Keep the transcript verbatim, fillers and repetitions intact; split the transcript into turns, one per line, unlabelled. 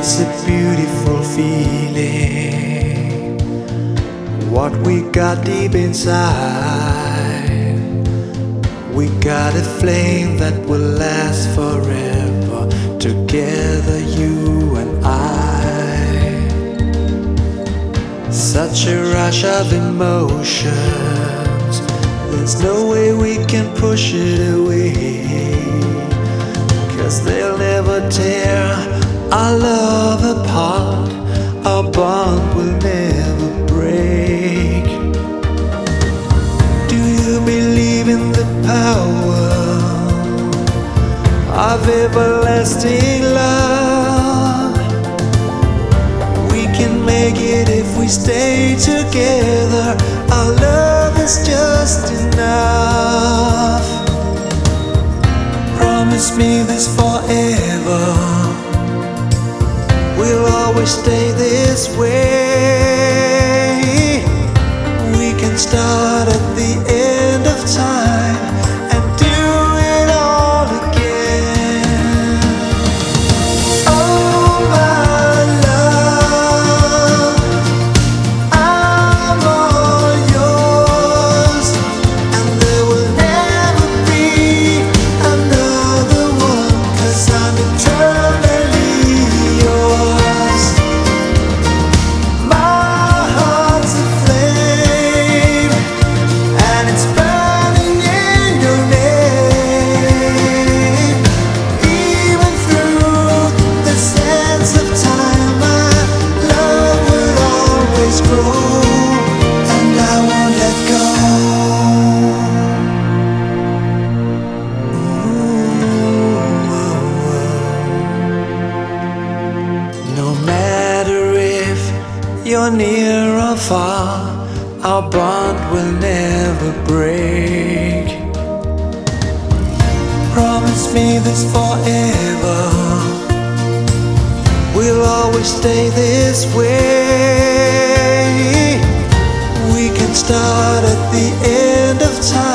It's a beautiful feeling, what we got deep inside. We got a flame that will last forever, together you and I. Such a rush of emotions, there's no way we can push it away, 'cause they'll never tear our love apart, our bond will never break. Do you believe in the power of everlasting love? We can make it if we stay together, our love is just enough. Promise me this forever, we'll always stay this way. We can start at the end of time and do it all again. Oh my love, I'm all yours, and there will never be another one, 'cause I'm eternally yours. You're near or far, our bond will never break. Promise me this forever, we'll always stay this way. We can start at the end of time